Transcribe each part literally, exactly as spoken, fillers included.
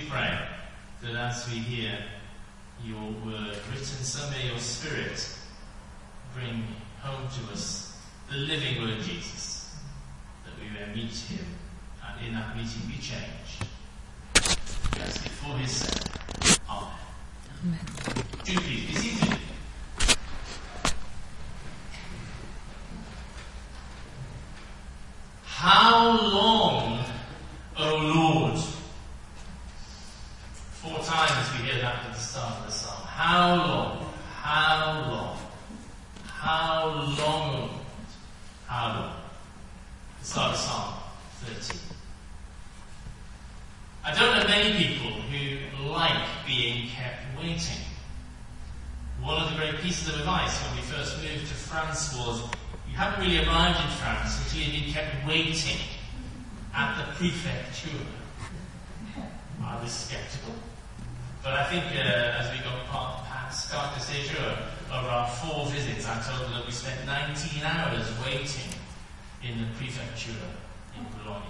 pray that as we hear your word written, so may your Spirit bring home to us the living Word Jesus, that we may meet him, and in that meeting be changed. We ask it for his sake. Amen. Amen. Do please be seated. How long, O Lord? Four times we hear that at the start of the psalm. How long? How long? How long, O Lord? How long? The start of Psalm thirteen. I don't know many people who like being kept waiting. One of the great pieces of advice when we first moved to France was, you haven't really arrived in France until you've been kept waiting at the prefecture. I was sceptical. But I think uh, as we got past carte de séjour of our four visits, I told them that we spent nineteen hours waiting in the prefecture in Bologna.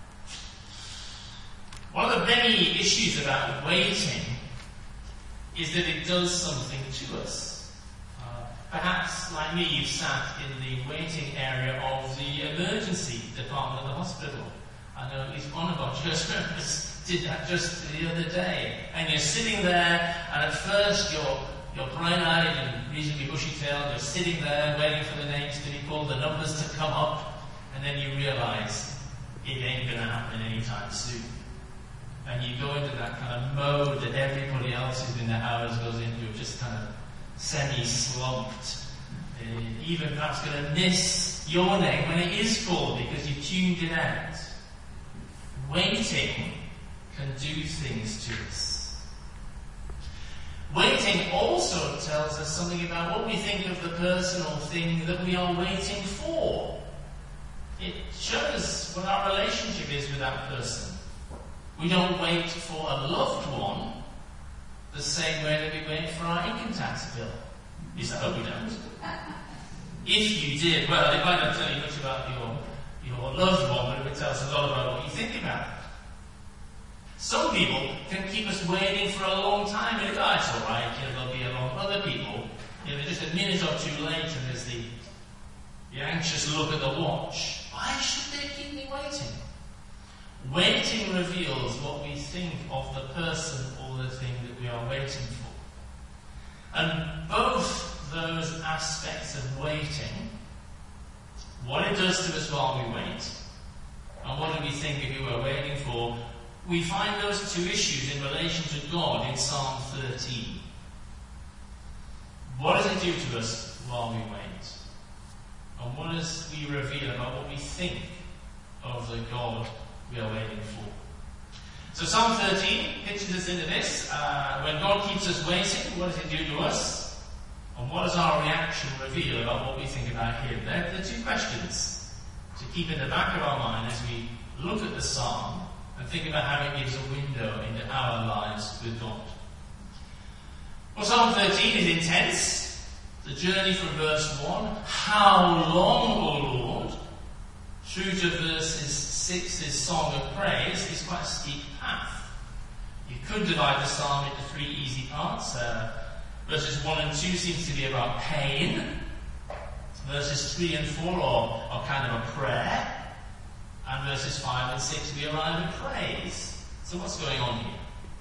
One of the many issues about waiting is that it does something to us. Uh, perhaps, like me, you've sat in the waiting area of the emergency department of the hospital. I know at least one of our church members did that just the other day. And you're sitting there, and at first you're, you're bright-eyed and reasonably bushy-tailed. You're sitting there waiting for the names to be called, the numbers to come up, and then you realise it ain't going to happen anytime soon. And you go into that kind of mode that everybody else who's been there hours goes into, just kind of semi-slumped. Uh, even perhaps going to miss your name when it is called because you tuned it out. Waiting can do things to us. Waiting also tells us something about what we think of the person or thing that we are waiting for. It shows what our relationship is with that person. We don't wait for a loved one the same way that we wait for our income tax bill. At least I hope we don't. If you did, well, it might not tell you much about your, your loved one, but it would tell us a lot about what you think about it. Some people can keep us waiting for a long time, and oh, it's all right, you know, there'll be a long. Other people, you know, they're just a minute or two late, and there's the, the anxious look at the watch. Why should they keep me waiting? Waiting reveals what we think of the person or the thing that we are waiting for. And both those aspects of waiting, what it does to us while we wait, and what do we think of who we're waiting for, we find those two issues in relation to God in Psalm thirteen. What does it do to us while we wait? And what does we reveal about what we think of the God we are waiting for? So Psalm thirteen pitches us into this. Uh, when God keeps us waiting, what does it do to us? And what does our reaction reveal about what we think about him? They're the two questions to keep in the back of our mind as we look at the psalm and think about how it gives a window into our lives with God. Well, Psalm thirteen is intense. The journey from verse one, how long, O Lord, through to verses six's song of praise, is quite a steep path. You could divide the psalm into three easy parts. Uh, verses one and two seems to be about pain. Verses three and four are, are kind of a prayer. And verses five and six we arrive at praise. So what's going on here?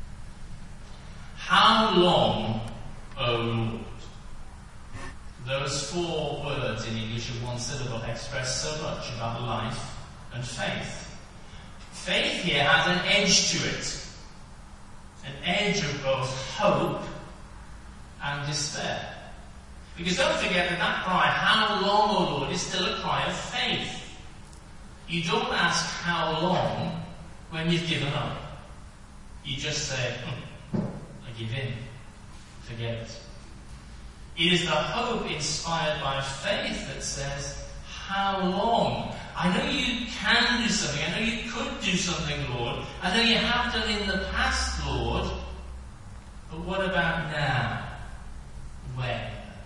How long, O Lord? Those four words in English of one syllable express so much about life and faith. Faith here has an edge to it. An edge of both hope and despair. Because don't forget that that cry, how long, O Lord, is still a cry of faith. You don't ask how long when you've given up. You just say, hmm, I give in. Forget it. It is the hope inspired by faith that says, how long? I know you can do something. I know you could do something, Lord. I know you have done in the past, Lord. But what about now? When?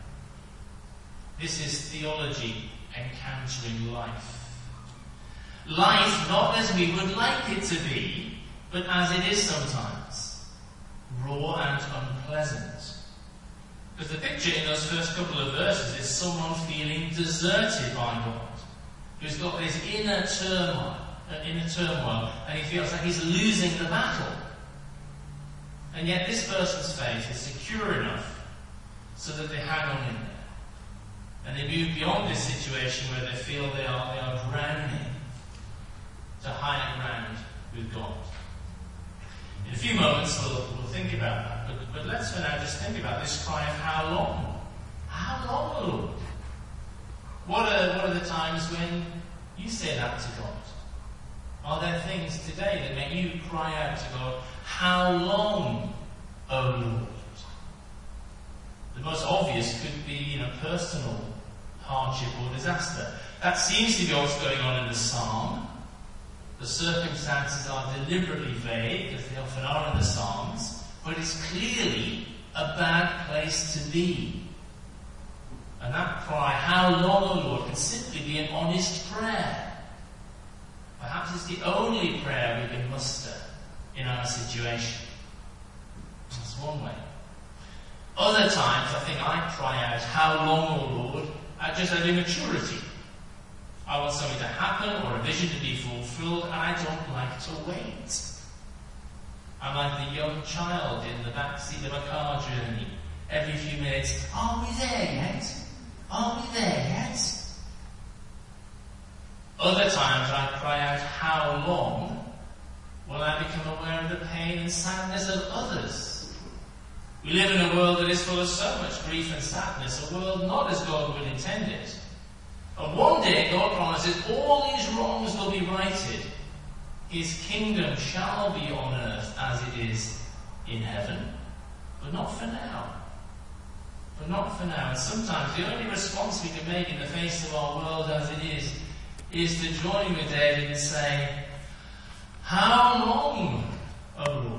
This is theology encountering life. Life not as we would like it to be, but as it is sometimes. raw and unpleasant. Because the picture in those first couple of verses is someone feeling deserted by God, who's got this inner turmoil, uh, inner turmoil, and he feels like he's losing the battle. And yet this person's faith is secure enough so that they hang on in there. And they move beyond this situation where they feel they are, they are drowning to higher ground with God. In a few moments we'll, we'll think about that, but, but let's for now just think about this cry of how long? How long, O Lord? What are, what are the times when you say that to God? Are there things today that make you cry out to God, how long, O Lord? The most obvious could be, you know, personal hardship or disaster. That seems to be what's going on in the psalm. The circumstances are deliberately vague, as they often are in the Psalms, but it's clearly a bad place to be. And that cry, how long, O Lord, can simply be an honest prayer. Perhaps it's the only prayer we can muster in our situation. That's one way. Other times, I think I cry out, how long, O Lord, at just out of immaturity. I want something to happen or a vision to be fulfilled, and I don't like to wait. I'm like the young child in the back seat of a car journey. Every few minutes, are we there yet? Are we there yet? Other times I cry out, how long will I become aware of the pain and sadness of others? We live in a world that is full of so much grief and sadness, a world not as God would intend it. And one day God promises all these wrongs will be righted. His kingdom shall be on earth as it is in heaven. But not for now. But not for now. And sometimes the only response we can make in the face of our world as it is, is to join with David and say, how long, O Lord?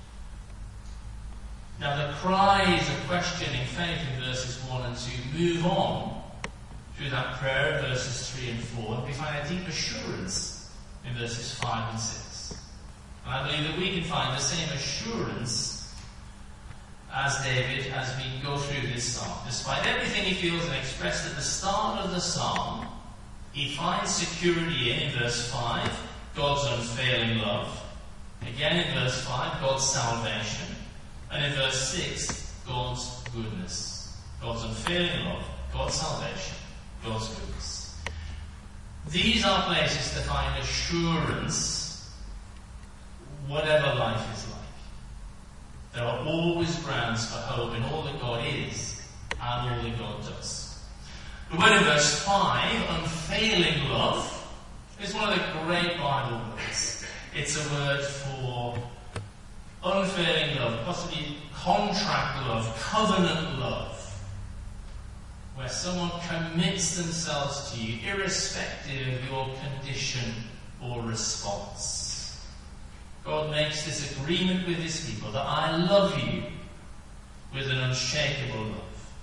Now the cry is a questioning faith in verses one and two. Move on through that prayer, verses three and four, and we find a deep assurance in verses five and six. And I believe that we can find the same assurance as David as we go through this psalm. Despite everything he feels and expressed at the start of the psalm, he finds security in, in verse five, God's unfailing love. Again in verse five, God's salvation. And in verse six, God's goodness. God's unfailing love, God's salvation, God's goodness. These are places to find assurance, whatever life is like. There are always grounds for hope in all that God is and all that God does. The word in verse five, unfailing love, is one of the great Bible words. It's a word for unfailing love, possibly contract love, covenant love, where someone commits themselves to you, irrespective of your condition or response. God makes this agreement with his people that I love you with an unshakable love.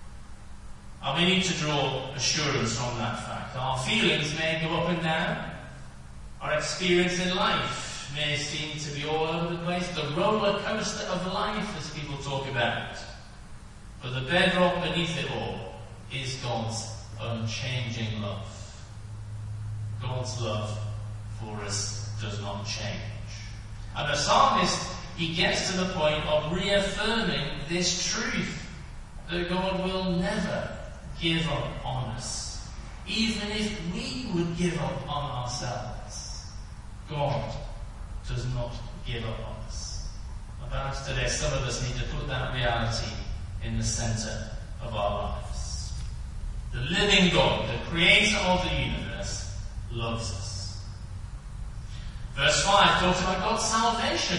And we need to draw assurance from that fact. Our feelings may go up and down. Our experience in life may seem to be all over the place. The roller coaster of life, as people talk about. But the bedrock beneath it all is God's unchanging love. God's love for us does not change. And the psalmist, he gets to the point of reaffirming this truth, that God will never give up on us, even if we would give up on ourselves. God does not give up on us. And perhaps today some of us need to put that reality in the centre of our lives. The living God, the creator of the universe, loves us. Verse five talks about God's salvation.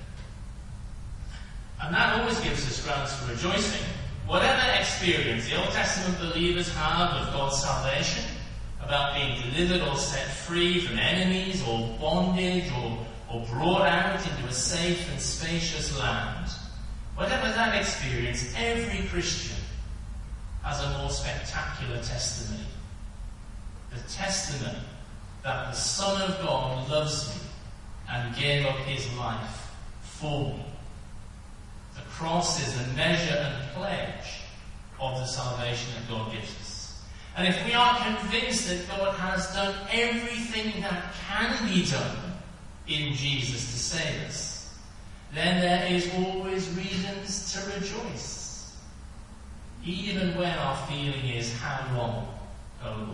And that always gives us grounds for rejoicing. Whatever experience the Old Testament believers have of God's salvation, about being delivered or set free from enemies or bondage or, or brought out into a safe and spacious land, whatever that experience, every Christian has a more spectacular testimony. The testimony that the Son of God loves me and gave up his life for me. cross is the measure and pledge of the salvation that God gives us. And if we are convinced that God has done everything that can be done in Jesus to save us, then there is always reasons to rejoice, even when our feeling is, how long, O Lord?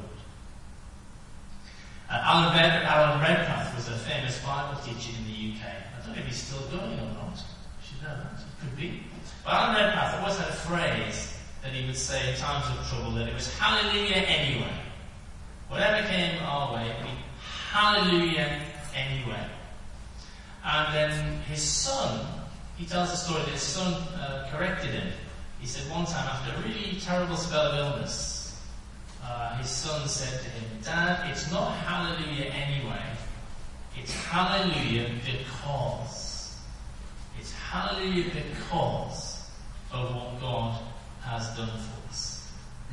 Uh, Alan, Red, Alan Redpath was a famous Bible teacher in the U K. I don't know if he's still going or not. I should know that. It could be. But Alan Redpath always had a phrase that he would say in times of trouble, that it was hallelujah anyway. Whatever came our way, it would be hallelujah anyway. And then his son, he tells the story that his son uh, corrected him. He said one time, after a really terrible spell of illness, Uh, his son said to him, Dad, it's not hallelujah anyway. It's hallelujah because. It's hallelujah because of what God has done for us.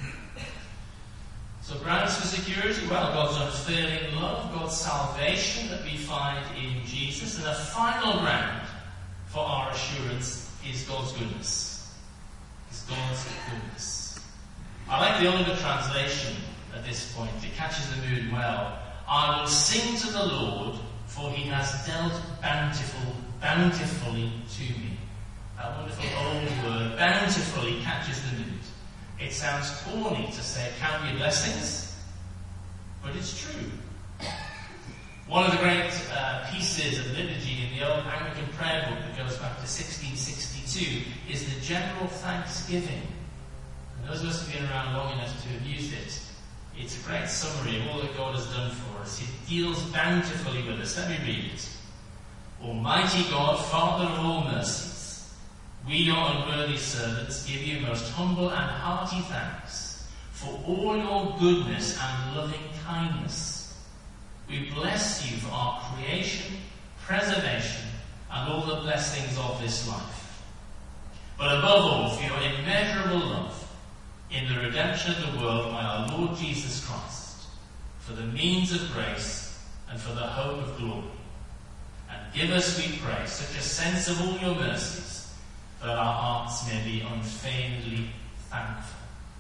So grounds for security, well, God's unfailing love, God's salvation that we find in Jesus. And a final ground for our assurance is God's goodness. Is God's goodness. I like the older translation at this point. It catches the mood well. I will sing to the Lord, for he has dealt bountiful, bountifully to me. That wonderful old word, bountifully, catches the mood. It sounds corny to say count your blessings, but it's true. One of the great uh, pieces of liturgy in the old Anglican prayer book that goes back to sixteen sixty-two is the General Thanksgiving. Those of us who have been around long enough to have used it, it's a great summary of all that God has done for us. He deals bountifully with us. Let me read it. Almighty God, Father of all mercies, we, your unworthy servants, give you most humble and hearty thanks for all your goodness and loving kindness. We bless you for our creation, preservation, and all the blessings of this life. But above all, for your immeasurable love, in the redemption of the world by our Lord Jesus Christ, for the means of grace and for the hope of glory. And give us, we pray, such a sense of all your mercies, that our hearts may be unfeignedly thankful.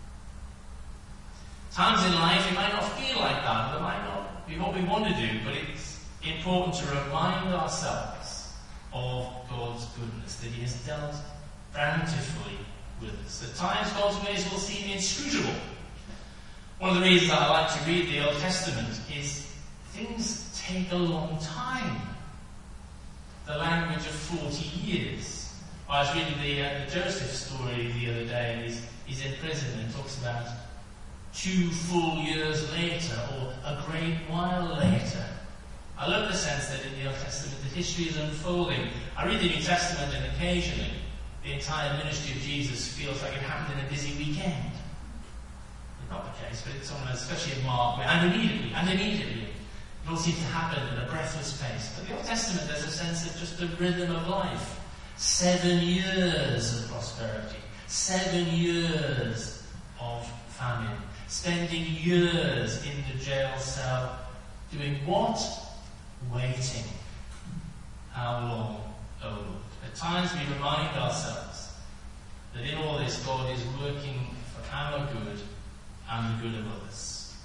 Times in life it might not feel like that, and it might not be what we want to do, but it's important to remind ourselves of God's goodness, that he has dealt bountifully with us. At times God's ways will seem inscrutable. One of the reasons I like to read the Old Testament is things take a long time. The language of forty years. I was reading the, uh, the Joseph story the other day, and he's, he's in prison and talks about two full years later, or a great while later. I love the sense that in the Old Testament that history is unfolding. I read the New Testament, and occasionally the entire ministry of Jesus feels like it happened in a busy weekend. It's not the case, but it's almost, especially in Mark, and immediately, and immediately. It all seems to happen at a breathless pace. But the Old Testament, there's a sense of just the rhythm of life. Seven years of prosperity. Seven years of famine. Spending years in the jail cell. Doing what? Waiting. How long, O Lord? At times we remind ourselves that in all this God is working for our good and the good of others.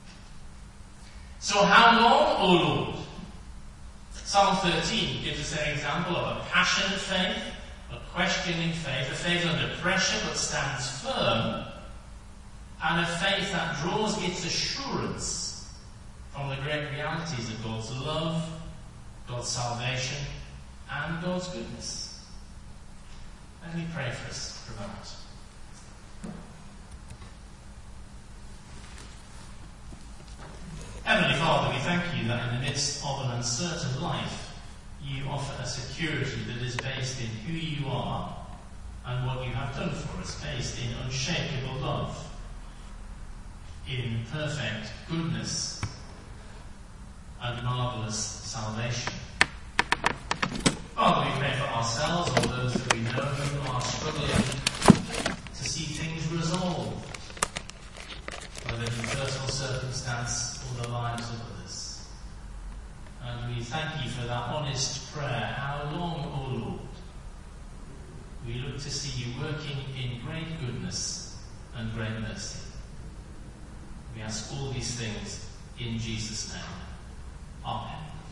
So how long, O Lord? Psalm thirteen gives us an example of a passionate faith, a questioning faith, a faith under pressure but stands firm, and a faith that draws its assurance from the great realities of God's love, God's salvation, and God's goodness. Let me pray for us for a moment. Heavenly Father, we thank you that in the midst of an uncertain life, you offer a security that is based in who you are and what you have done for us, based in unshakable love, in perfect goodness and marvellous salvation. Father, we pray for ourselves or those that we know who are struggling to see things resolved, whether in personal circumstance or the lives of others. And we thank you for that honest prayer. How long, O Lord? We look good to see you working in great goodness and great mercy. We ask all these things in Jesus' name. Amen.